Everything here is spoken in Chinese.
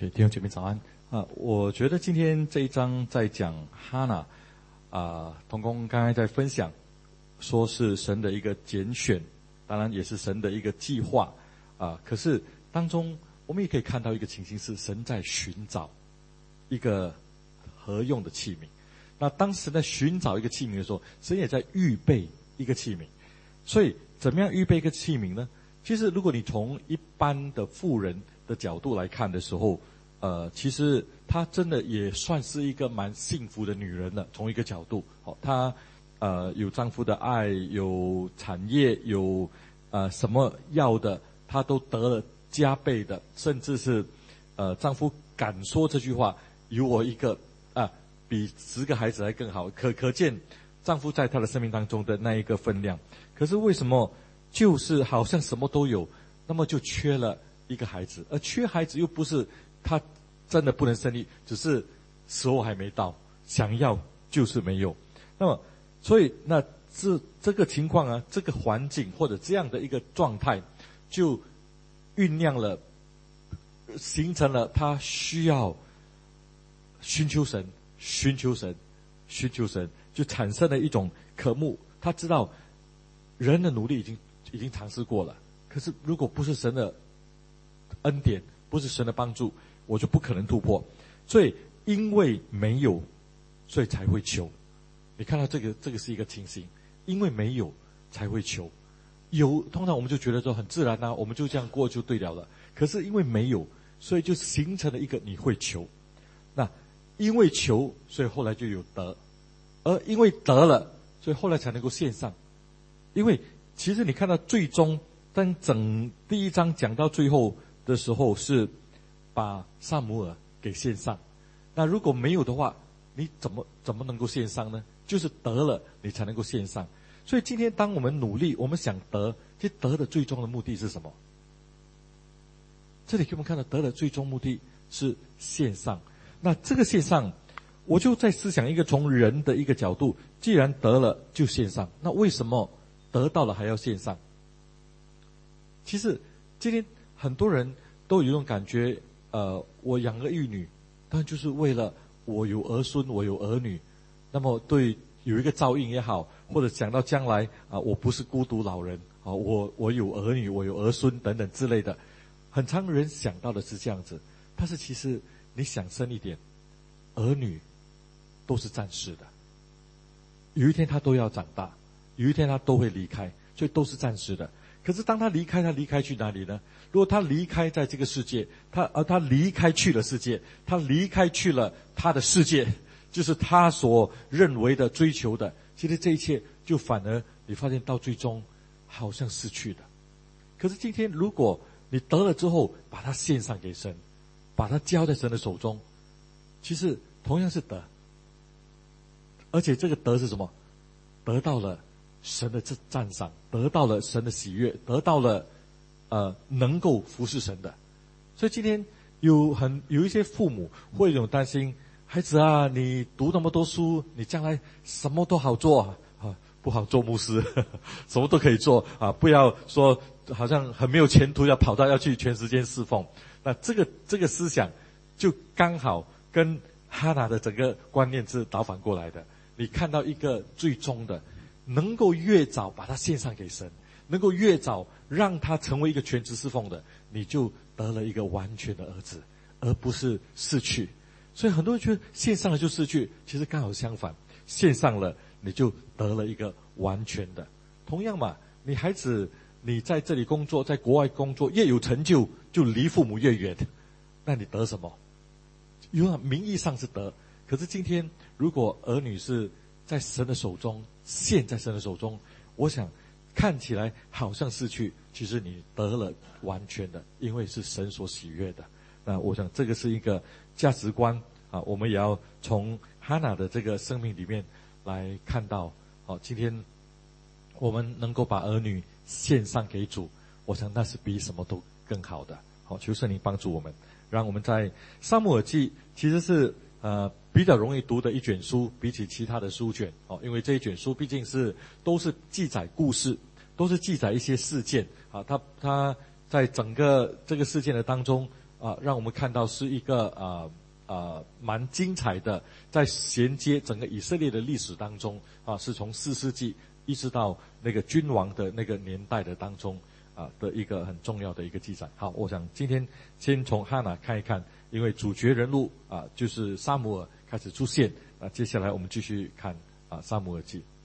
OK， 弟兄姐妹早安我觉得今天这一章在讲哈娜同工刚才在分享，说是神的一个拣选，当然也是神的一个计划可是当中我们也可以看到一个情形是神在寻找一个合用的器皿。那当时在寻找一个器皿的时候，神也在预备一个器皿。所以怎么样预备一个器皿呢？其实如果你从一般的妇人的角度来看的时候，其实她真的也算是一个蛮幸福的女人了。从一个角度，她有丈夫的爱，有产业，有什么要的，她都得了加倍的，甚至是丈夫敢说这句话，有我一个比10个孩子还更好，可见丈夫在她的生命当中的那一个分量。可是为什么就是好像什么都有，那么就缺了一个孩子？而缺孩子又不是她真的不能生育，只是时候还没到，想要就是没有。那么所以那这个情况这个环境或者这样的一个状态，就酝酿了，形成了她需要寻求神，就产生了一种渴慕。她知道人的努力已经尝试过了，可是如果不是神的恩典，不是神的帮助，我就不可能突破。所以因为没有，所以才会求。你看到这个是一个情形，因为没有才会求。有通常我们就觉得说很自然我们就这样过就对了。可是因为没有，所以就形成了一个你会求。那因为求，所以后来就有得，而因为得了，所以后来才能够献上。因为其实你看到最终当第一章讲到最后的时候，是把撒母耳给献上。那如果没有的话，你怎么能够献上呢？就是得了你才能够献上。所以今天当我们努力，我们想得，其实得的最终的目的是什么？这里给我们看到得的最终目的是献上。那这个献上，我就在思想一个从人的一个角度，既然得了就献上，那为什么得到了还要献上？其实今天很多人都有一种感觉，我养儿育女，当然就是为了我有儿孙，我有儿女，那么对有一个照应也好，或者想到将来我不是孤独老人我有儿女，我有儿孙等等之类的。很常人想到的是这样子，但是其实你想深一点，儿女都是暂时的，有一天他都要长大，有一天他都会离开，所以都是暂时的。可是当他离开去哪里呢？如果他离开在这个世界，他离开去了世界，他离开去了他的世界，就是他所认为的追求的，其实这一切就反而你发现到最终好像失去的。可是今天如果你得了之后把它献上给神，把它交在神的手中，其实同样是得，而且这个得是什么？得到了神的赞赏，得到了神的喜悦，得到了能够服侍神的。所以今天有一些父母会有种担心，孩子你读那么多书，你将来什么都好做不好做牧师什么都可以做不要说好像很没有前途，要去全时间侍奉。那这个思想就刚好跟哈拿的整个观念是倒反过来的。你看到一个最终的，能够越早把它献上给神，能够越早让他成为一个全职侍奉的，你就得了一个完全的儿子，而不是逝去。所以很多人觉得献上了就失去，其实刚好相反，献上了你就得了一个完全的。同样嘛，你孩子你在这里工作，在国外工作，越有成就就离父母越远，那你得什么？名义上是得，可是今天如果儿女是在神的手中，现在神的手中，我想看起来好像失去，其实你得了完全的，因为是神所喜悦的。那我想这个是一个价值观我们也要从哈拿的这个生命里面来看到今天我们能够把儿女献上给主，我想那是比什么都更好的。求圣灵帮助我们，让我们在撒母耳记其实是比较容易读的一卷书，比起其他的书卷因为这一卷书毕竟都是记载故事，都是记载一些事件他在整个这个事件的当中让我们看到是一个蛮精彩的，在衔接整个以色列的历史当中是从4世纪一直到那个君王的那个年代的当中的一个很重要的一个记载。好，我想今天先从哈拿看一看，因为主角人物就是撒母耳开始出现接下来我们继续看撒母耳记。